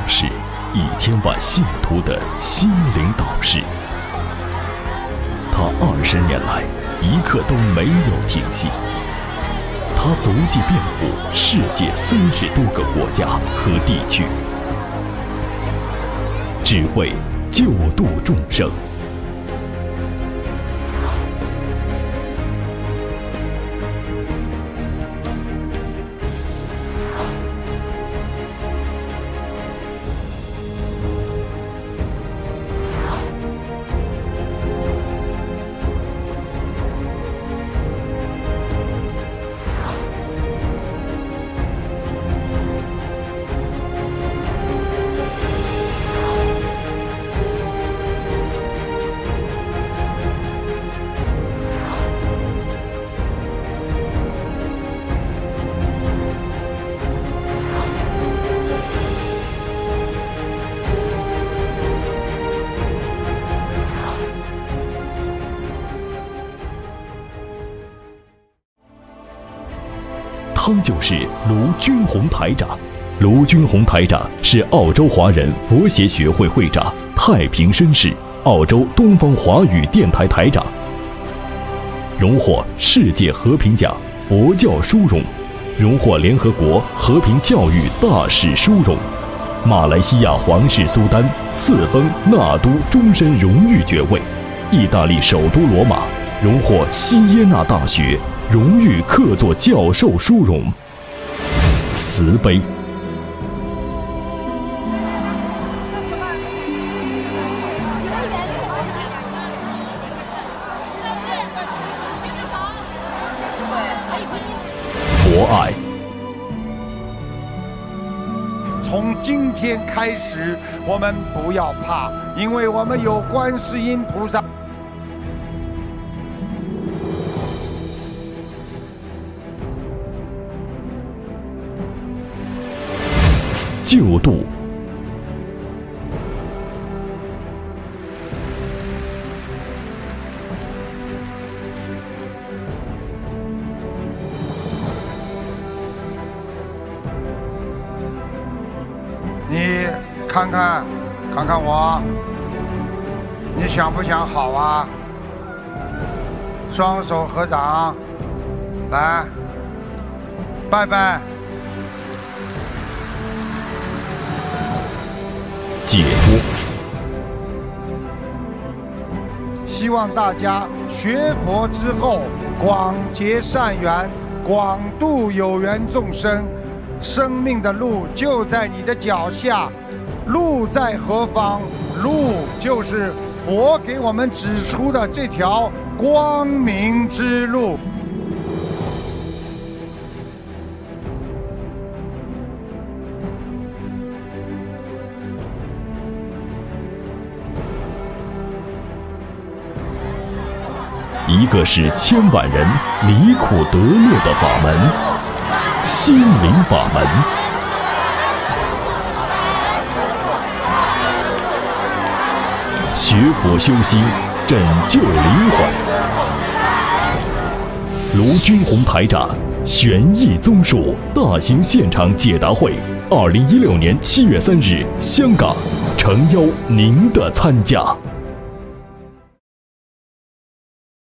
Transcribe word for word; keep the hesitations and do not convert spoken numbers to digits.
是一千万信徒的心灵导师。他二十年来一刻都没有停息，他足迹遍布世界三十多个国家和地区，只为救度众生。他就是卢军宏台长。卢军宏台长是澳洲华人佛协学会会长、太平绅士、澳洲东方华语电台台长，荣获世界和平奖佛教殊荣，荣获联合国和平教育大使殊荣，马来西亚皇室苏丹赐封纳都终身荣誉爵位，意大利首都罗马荣获西耶纳大学荣誉客座教授殊荣。慈悲。博爱。 从今天开始，我们不要怕，因为我们有观世音菩萨。 救度。 你看看，看看我，你想不想好啊？双手合掌，来，拜拜。 解脱。 希望大家学佛之后广结善缘，广度有缘众生。生命的路就在你的脚下，路在何方？路就是佛给我们指出的这条光明之路。 一个是千万人离苦得乐的法门，心灵法门。学佛修心，拯救灵魂。卢军宏台长玄义综述大型现场解答会，二零一六年七月三日，香港，诚邀您的参加。